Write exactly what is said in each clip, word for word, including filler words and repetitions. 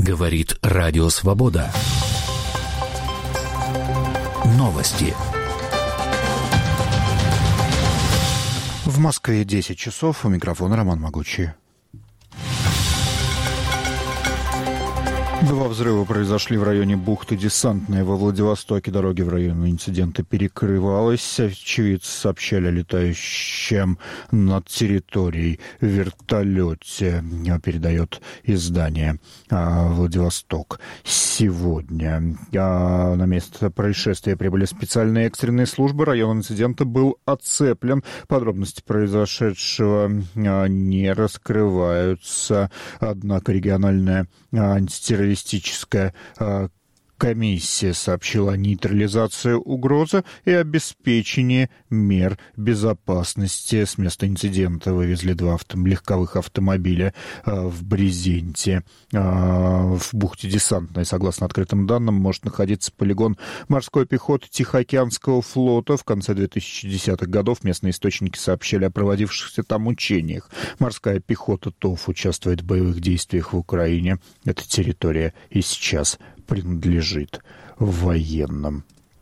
Говорит Радио Свобода. Новости. В Москве десять часов. У микрофона Роман Могучий. Два взрыва произошли в районе бухты Десантная во Владивостоке. Дороги в районе инцидента перекрывалась. Очевидцы сообщали о летающем над территорией вертолете, передает издание «Владивосток сегодня». На место происшествия прибыли специальные экстренные службы. Район инцидента был оцеплен. Подробности произошедшего не раскрываются. Однако региональная антитеррористическая комиссия сообщила о нейтрализации угрозы и обеспечении мер безопасности. С места инцидента вывезли два авто- легковых автомобиля э, в брезенте. Э, в бухте Десантной, согласно открытым данным, может находиться полигон морской пехоты Тихоокеанского флота. В конце две тысячи десятых годов местные источники сообщали о проводившихся там учениях. Морская пехота ТОФ участвует в боевых действиях в Украине. Эта территория и сейчас принадлежит военным.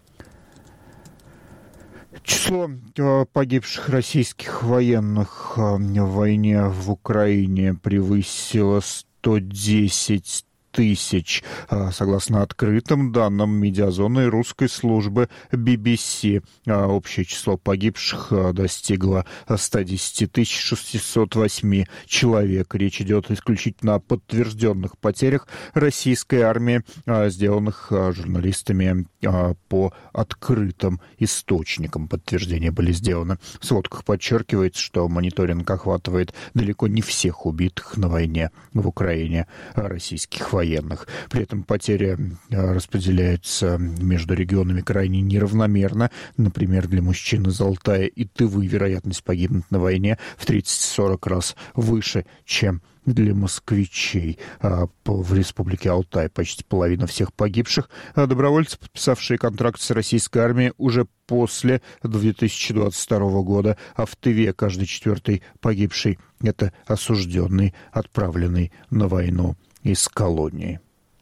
Число погибших российских военных в войне в Украине превысило сто десять тысяч, согласно открытым данным медиазоны русской службы би би си. Общее число погибших достигло ста десяти тысяч шестисот восьми человек. Речь идет исключительно о подтвержденных потерях российской армии, сделанных журналистами по открытым источникам. Подтверждения были сделаны. В сводках подчеркивается, что мониторинг охватывает далеко не всех убитых на войне в Украине российских военных. военных. При этом потери распределяются между регионами крайне неравномерно. Например, для мужчин из Алтая и Тывы вероятность погибнуть на войне в тридцать-сорок раз выше, чем для москвичей. В Республике Алтай почти половина всех погибших. Добровольцы, подписавшие контракт с российской армией уже после две тысячи двадцать второго года, а в Тыве каждый четвертый погибший — это осужденный, отправленный на войну из колонии.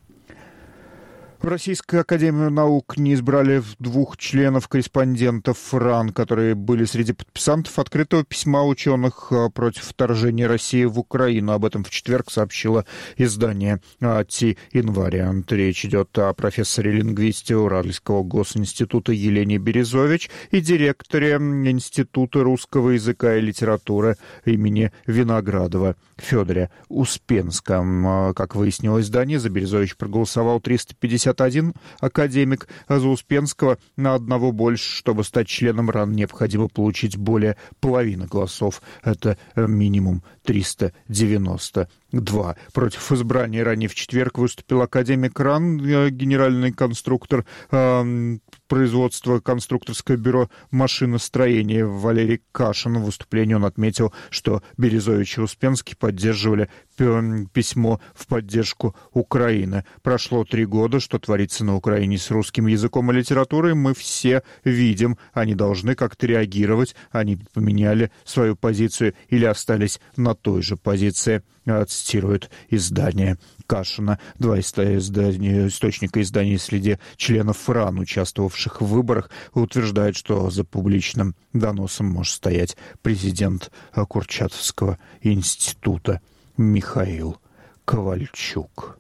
В Российскую академию наук не избрали двух членов-корреспондентов РАН, которые были среди подписантов открытого письма ученых против вторжения России в Украину. Об этом в четверг сообщило издание «Ти-Инвариант». Речь идет о профессоре лингвистики Уральского госинститута Елене Березович и директоре Института русского языка и литературы имени Виноградова Федоре Успенском. Как выяснило издание, за Березович проголосовал триста пятьдесят один академик, а за Успенского на одного больше. Чтобы стать членом РАН, необходимо получить более половины голосов. Это минимум триста девяносто два. Против избрания ранее в четверг выступил академик РАН, генеральный конструктор э, производства конструкторское бюро машиностроения Валерий Кашин. В выступлении он отметил, что Березович и Успенский поддерживали письмо в поддержку Украины. Прошло три года. Что творится на Украине с русским языком и литературой, мы все видим. Они должны как-то реагировать. Они поменяли свою позицию или остались на той же позиции, цитирует издание Кашина. Два издания, источника издания среди членов РАН, участвовавших в выборах, утверждают, что за публичным доносом может стоять президент Курчатовского института Михаил Ковальчук.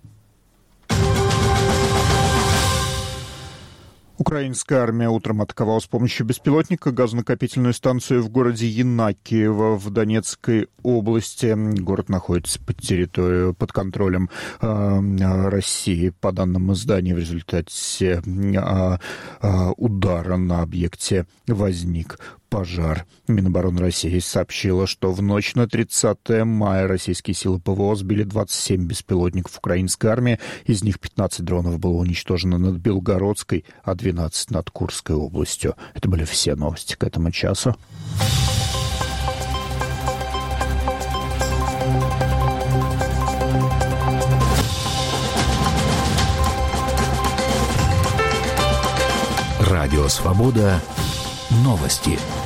Украинская армия утром атаковала с помощью беспилотника газонакопительную станцию в городе Янакиево в Донецкой области. Город находится под территорией, под контролем э, России. По данным издания, в результате э, э, удара на объекте возник пожар. Минобороны России сообщила, что в ночь на тридцатое мая российские силы ПВО сбили двадцать семь беспилотников украинской армии. Из них пятнадцать дронов было уничтожено над Белгородской, а двенадцать над Курской областью. Это были все новости к этому часу. Радио «Свобода». Новости.